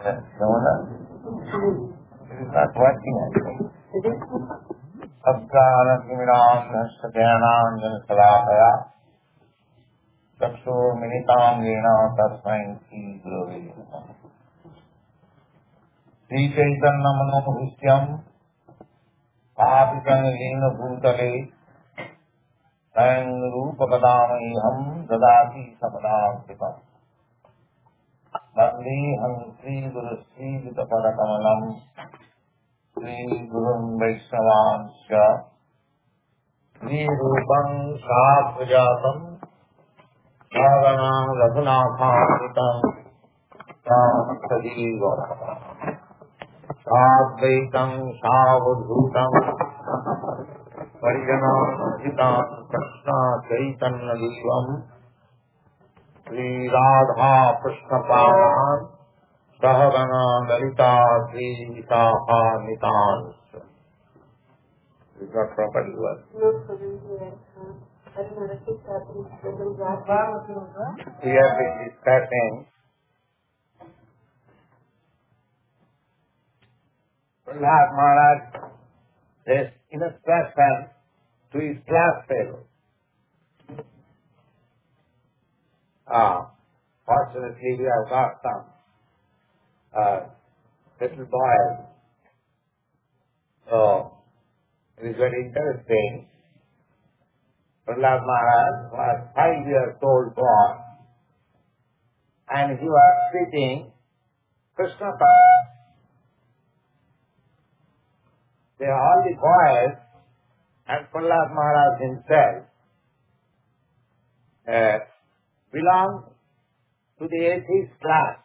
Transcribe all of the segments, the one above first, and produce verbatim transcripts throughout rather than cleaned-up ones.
Ramana? It is not working actually. Abhyanatiminam nastadyanam janasalakaya Takso minitam vena tasmai ki gurave namaha. Sri Chaitanya Manohrisyam Papitam Lena Bhutale Tang Rupa Kadamaiham Dadati Sapadam Kritam Nandi Ham Sri Guru Sri Jitapadakamalam Sri Gurun Vaishnavansya Sri Rupam Sahaprajatam Bhagana Raghunathatam Sajiva Sadvaitam Savadhutam Parijanam Krishna Chaitanya Devam Sri Radha Krishna Pavan Sahagana Lalita Sri Visaha Nitan. Is that properly well? We have been discussing Prahlad Maharaj this instruction to his class fellows. Ah, fortunately we have got some uh, little boys. So it is very interesting. Prahlad Maharaj was five years old boy and he was treating Krishna Paramahansa. They are all the boys and Prahlad Maharaj himself uh, belonged to the atheist class.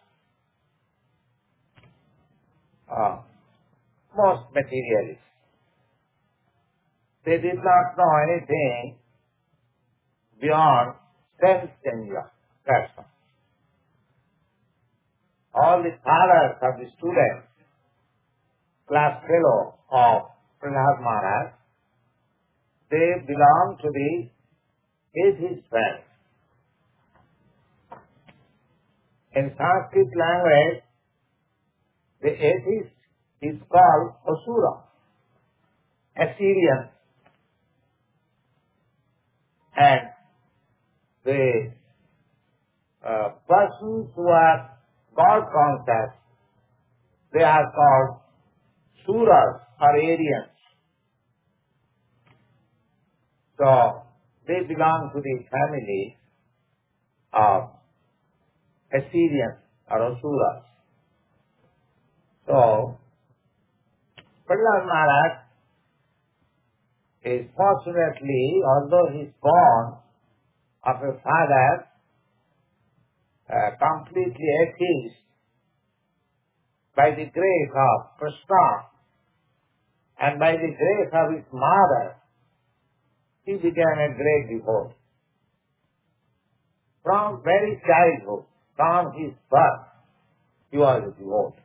Uh, most materialists. They did not know anything beyond sense enjoyment. That's all. All the fathers of the students, class fellow of Prahlad Maharaj, they belong to the atheist family. In Sanskrit language, the atheist is called Asura, Assyrian, and the uh, persons who are God conscious, they are called Suras or Aryans. So, they belong to the family of Assyrians or Asuras. So, Prahlad Maharaj is fortunately, although he is born of a father uh, completely atheist, by the grace of Krishna and by the grace of his mother, he became a great devotee. From very childhood, from his birth, he was a devotee.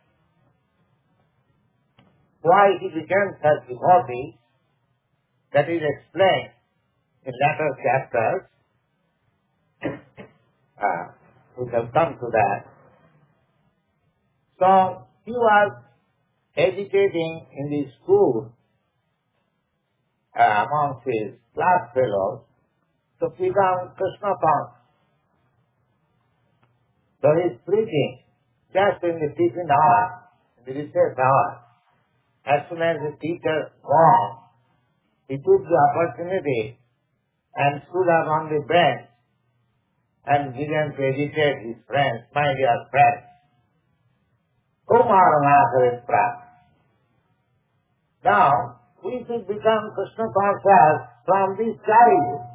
Why he became such devotee, that is explained in later chapters. uh, we shall come to that. So, he was educating in the school uh, amongst his class fellows to become Krishna conscious. So he is preaching just in the tiffin hour, in the recess hour. As soon as the teacher gone, he took the opportunity and stood up on the bench and began to educate his friends, my dear friends. Kumaranatha Prabhu. Now, we should become Krishna conscious from this childhood.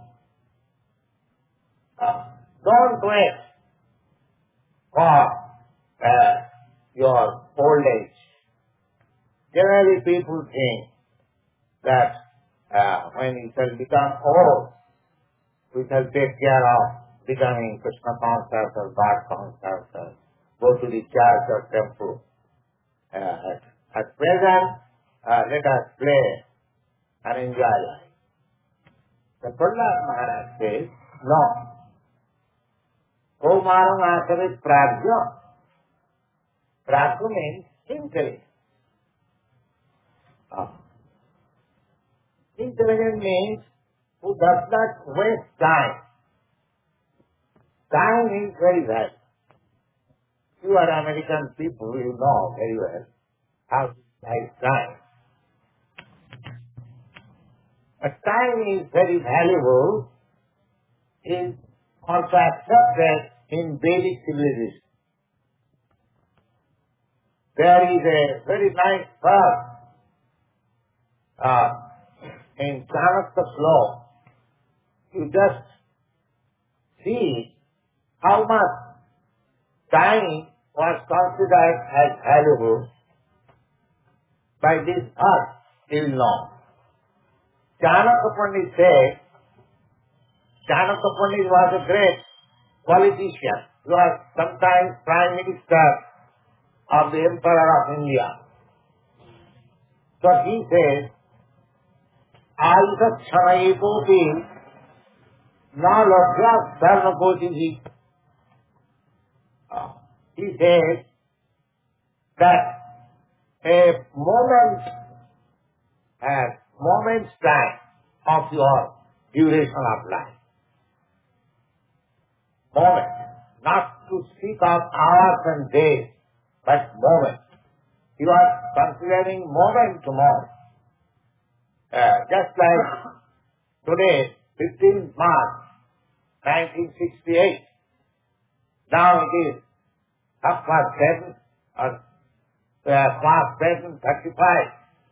Uh, don't wait for uh, your old age. Generally people think that uh, when we shall become old, we shall take care of becoming Krishna conscious or God conscious or go to the church or temple. Uh, at, at present, uh, let us play and enjoy life. The Prahlad Maharaj says, no. Kaumaram Asarit Prajya. Prajna means intelligent. Ah. Intelligent means who does not waste time. Time is very valuable. You are American people, you know very well how to use time. But time is very valuable, is also accepted in Vedic civilization. There is a very nice verse uh, in Chanakya Sloka. You just see how much time was considered as valuable by this earth till now. Chanakya Pandit said, Chanakya Pandit was a great politician. He was sometimes Prime Minister of the Emperor of India. So he says, Ayuta Chanayekopi na lodhya dharmakoti. He says that a moment, a moment's time of your duration of life. Moment. Not to speak of hours and days, but moment. You are considering moment to moment. Uh, just like today, fifteenth March, nineteen sixty-eight. Now it is half past seven, or uh, past seven thirty-five.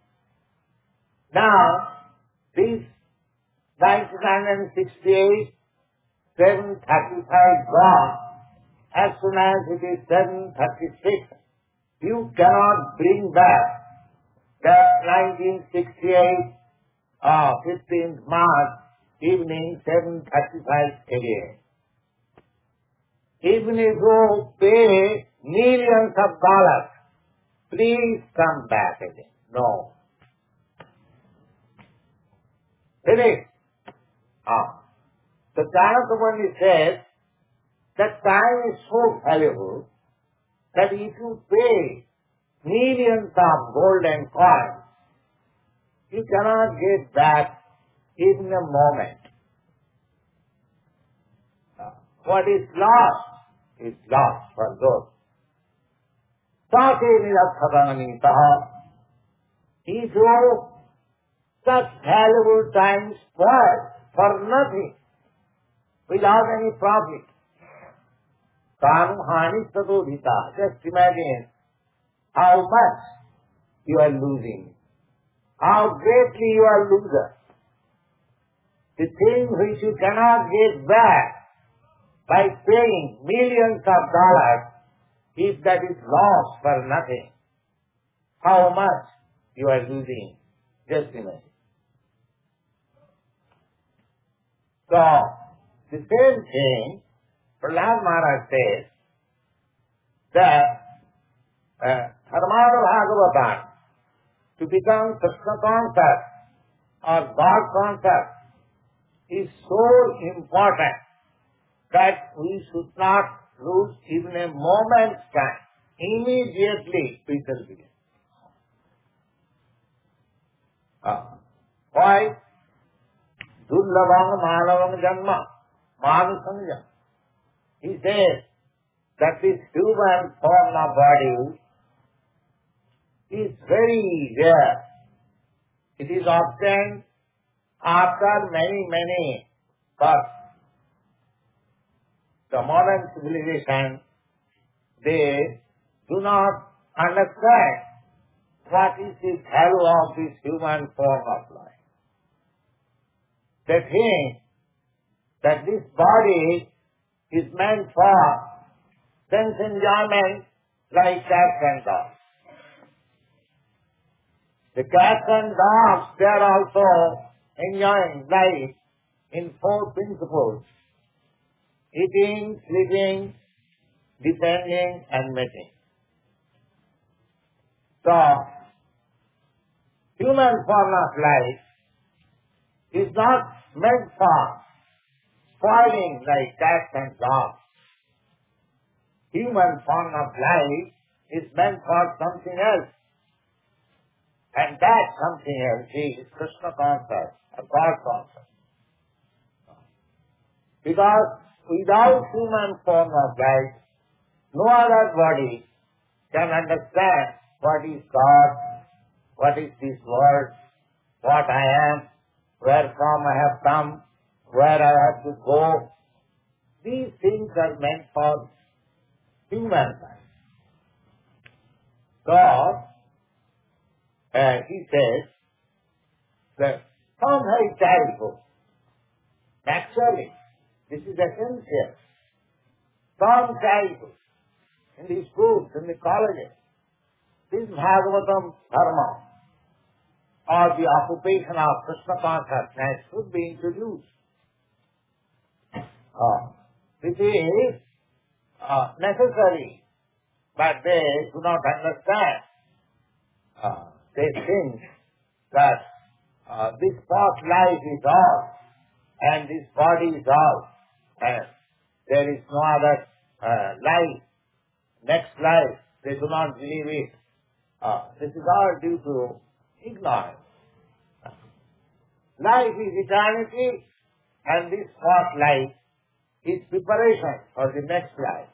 Now, this nineteen sixty-eight, seven thirty-five gone, as soon as it is seven thirty-six, you cannot bring back that nineteen sixty-eight, uh, fifteenth March, evening, seven thirty-five again. Even if you pay millions of dollars, please come back again. No. Finished. Ah. So Chanakya Pandit says that time is so valuable that if you pay millions of gold and coins, you cannot get back even a moment. What is lost is lost for good. Sate nirakhadananitaha. If you such valuable time spoiled for nothing, without any profit, kanu hani sadodhita. Just imagine how much you are losing, how greatly you are loser. The thing which you cannot get back by paying millions of dollars, if that is lost for nothing, how much you are losing. Just imagine. So, the same thing, Prahlad Maharaj says that uh, Dharmada Bhagavatam, to become Krishna conscious or God conscious, is so important that we should not lose even a moment's time. Immediately we shall begin. Uh, why? Durlabham Manavam Janma, Manusanga. He says that this human form of body is very rare. It is obtained after many, many births. The modern civilization, they do not understand what is the value of this human form of life. They think that this body is meant for sense enjoyment like cats and dogs. The cats and dogs, they are also enjoying life in four principles: eating, sleeping, defending, and mating. So, human form of life is not meant for spoiling like cats and dogs. Human form of life is meant for something else. And that something else is Krishna consciousness, or God consciousness. Because without human form of life, no other body can understand what is God, what is this world, what I am, where from I have come, where I have to go. These things are meant for human life. God, uh, he says, that from her childhood, naturally, this is essential, from childhood, in the schools, in the colleges, this Bhagavatam Dharma, or the occupation of Krishna consciousness should be introduced. Uh, this is uh, necessary, but they do not understand. Uh, they think that uh, this past life is all, and this body is all, and there is no other uh, life, next life. They do not believe it. Uh, this is all due to ignorance. Life is eternity, and this past life is preparation for the next life.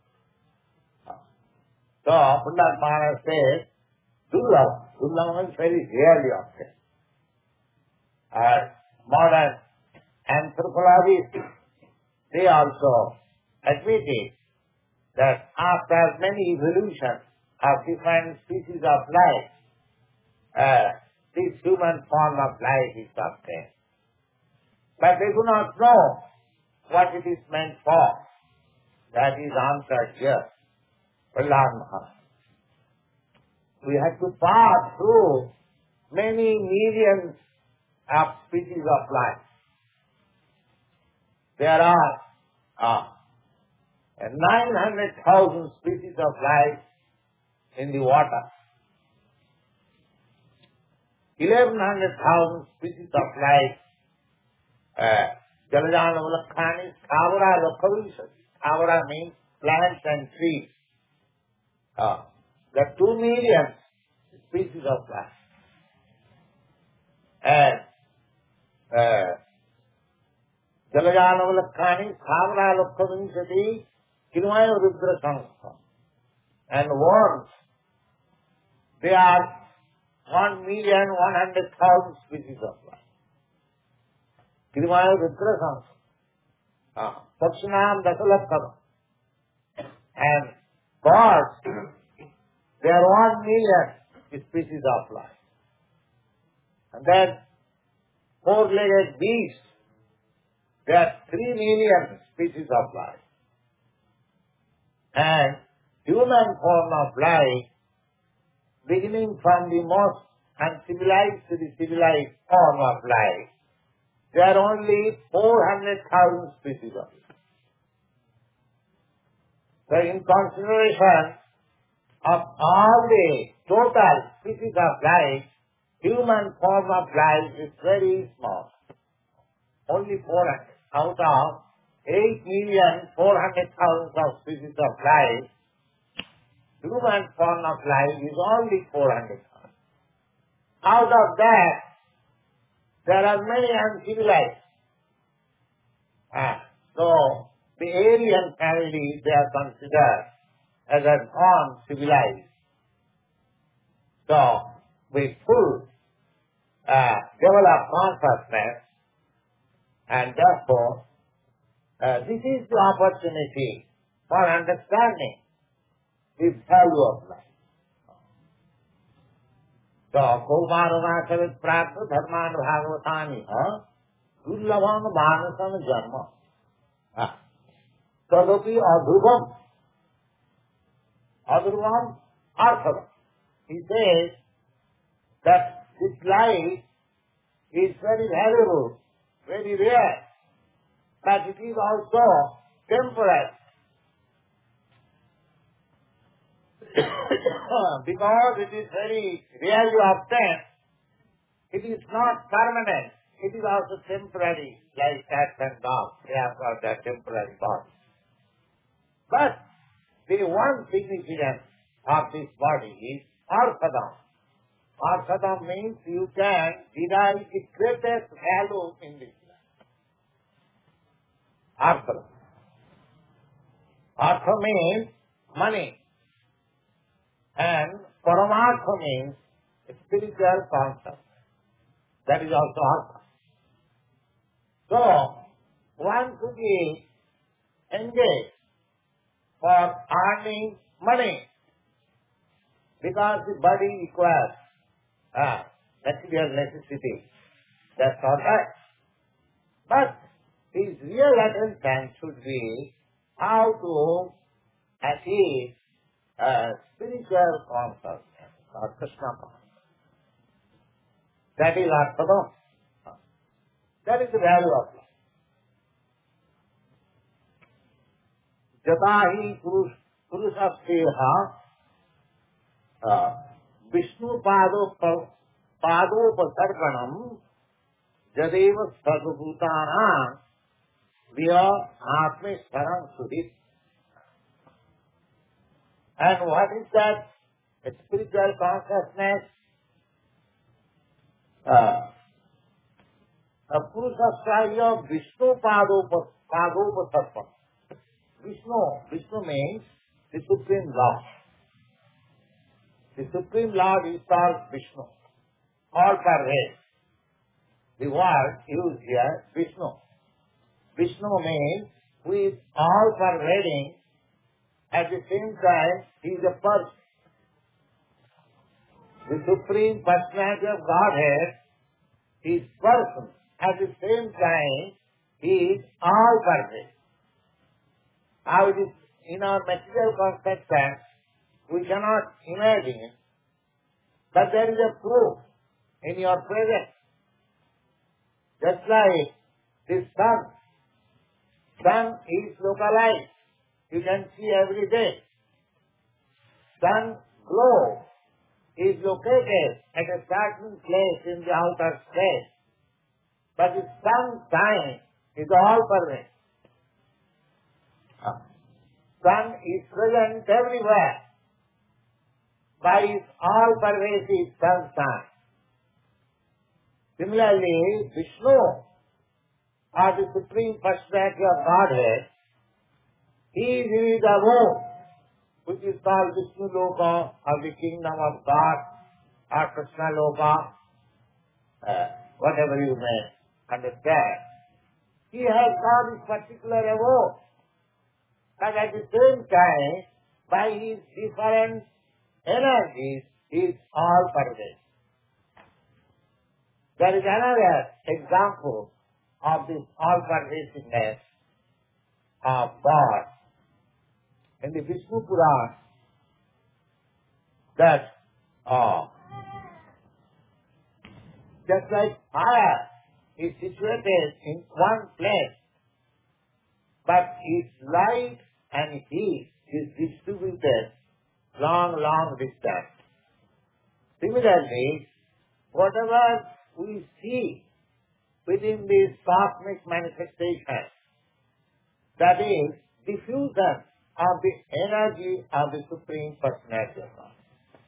So, Pundak Maharaj says, Durlava. Durlava means very rarely obtained. Uh, modern anthropologists, they also admitted that after many evolutions of different species of life, uh, this human form of life is obtained. But they do not know what it is meant for. That is answered here. Prahlad Maharaj. We have to pass through many millions of species of life. There are uh, nine hundred thousand species of life in the water, eleven hundred thousand species of life, uh, Jalajana Mulakhani, Thavara Lokhavisa. Thavara means plants and trees. Uh, there are two million species of life. And uh, Jalajana Mulakhani, Thavara Lokhavisa, Kinvaya Rudra Sankha. And worms, they are one million one hundred thousand species of life. Kirmaya Rudra Sankha. Pakshinam Dasalakkham. And birds, they are one million species of life. And then four-legged beasts, there are three million species of life. And human form of life, beginning from the most uncivilized to the civilized form of life, there are only four hundred thousand species of life. So in consideration of all the total species of life, human form of life is very small. Only four hundred. Out of eight million four hundred thousand of species of life, human form of life is only four hundred thousand. Out of that, there are many uncivilized. Ah, so, the Aryan family, they are considered as an uncivilized. So, with full uh, developed consciousness, and therefore, uh, this is the opportunity for understanding the value of life. So, Kaumarunachavit Prapta Dharman Bhagavatani, Dullavam Bhanasam Janma. Tadapi Adhubam. Adhubam Arthava. He says that this life is very valuable, very rare, but it is also temporary. Because it is very rarely obtained, it is not permanent. It is also temporary, like cats and dogs. They have got their temporary body. But the one significance of this body is Arthadam. Arthadam means you can derive the greatest value in this life. Arthadam. Artha means money. And Paramartha means spiritual concept. That is also Artha. So, one should be engaged for earning money because the body requires uh, material necessity. That's all right. But his real attention should be how to achieve a spiritual consciousness or Krishna consciousness. That is Arthadam. That is the value of life. Jatahi Purusastheha Vishnu Padopasarpanam Jadeva Sarvabhutana Vya Atme Saram Sudit. And what is that spiritual consciousness? Uh, a Purusasthaya Vishnu Padopasarpanam. Vishnu, Vishnu means the Supreme Lord. The Supreme Lord is called Vishnu. All pervade. The word used here, Vishnu. Vishnu means who is all pervading, at the same time he is a person. The Supreme Personality of Godhead is person. At the same time he is all pervading. How it is in our material conception, we cannot imagine, but there is a proof in your presence. Just like the sun. Sun is localized. You can see every day. Sun glow is located at a certain place in the outer space. But the sun shine is all pervasive. Sun is present everywhere by its all-pervasive sunshine. Similarly, Vishnu, or the Supreme Personality of Godhead, he is in his abode, which is called Vishnu Loka, or the Kingdom of God, or Krishna Loka, uh, whatever you may understand. He has got his particular abode. But at the same time, by his different energies, he is all pervasive. There is another example of this all-pervasiveness of God in the Vishnu Purana, that uh, just like fire is situated in one place, but its light and heat is distributed long, long distance. Similarly, whatever we see within this cosmic manifestation, that is diffusion of the energy of the Supreme Personality of God.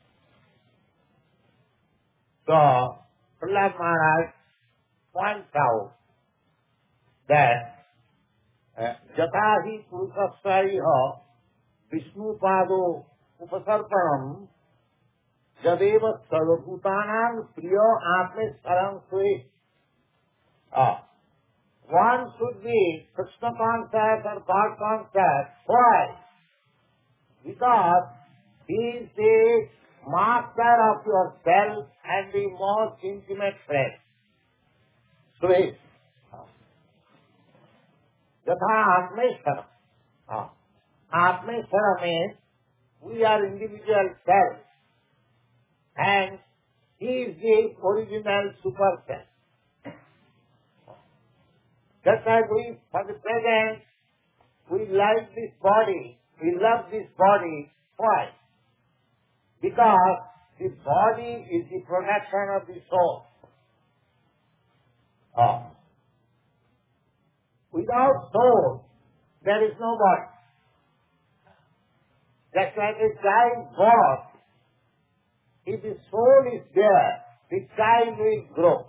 So, Prahlad Maharaj points out that Jatahi Purusasthaya Vishnu Pado Upasarpanam Jadeva Sarvabhutanam Priya Atme Saram Sui. One should be Krishna conscious or God conscious. Why? Because he is the master of yourself and the most intimate friend. Sui. Jatha Atmeshwara. Atmeshwara means we are individual selves and he is the original super self. Just like we, for the present, we like this body, we love this body. Why? Because the body is the production of the soul. Oh. Without soul, there is no body. Just like a child born, if the soul is there, the child will grow.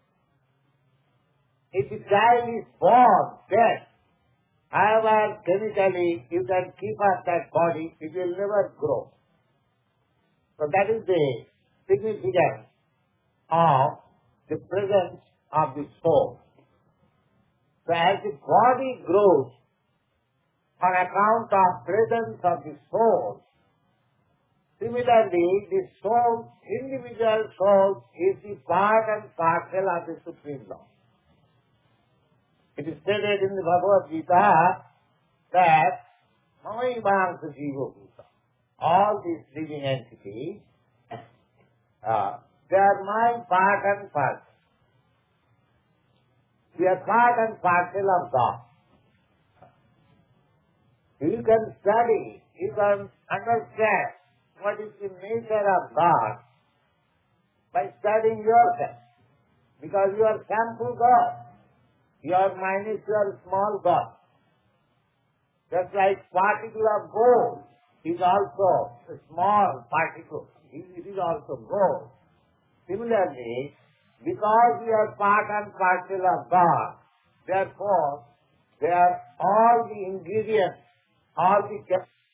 If the child is born dead, however chemically you can keep up that body, it will never grow. So that is the significance of the presence of the soul. So as the body grows on account of presence of the soul, similarly the soul, individual soul, is the part and parcel of the Supreme Lord. It is stated in the Bhagavad Gita that Mamaimamsa Jiva Bhuta, all these living entities, uh, they are my part and parcel. We are part and parcel of God. You can study, you can understand what is the nature of God by studying yourself, because you are sample God. Your mind is your small God. Just like particle of gold is also a small particle. It is also gold. Similarly, because we are part and parcel of God, therefore, they are all the ingredients, all the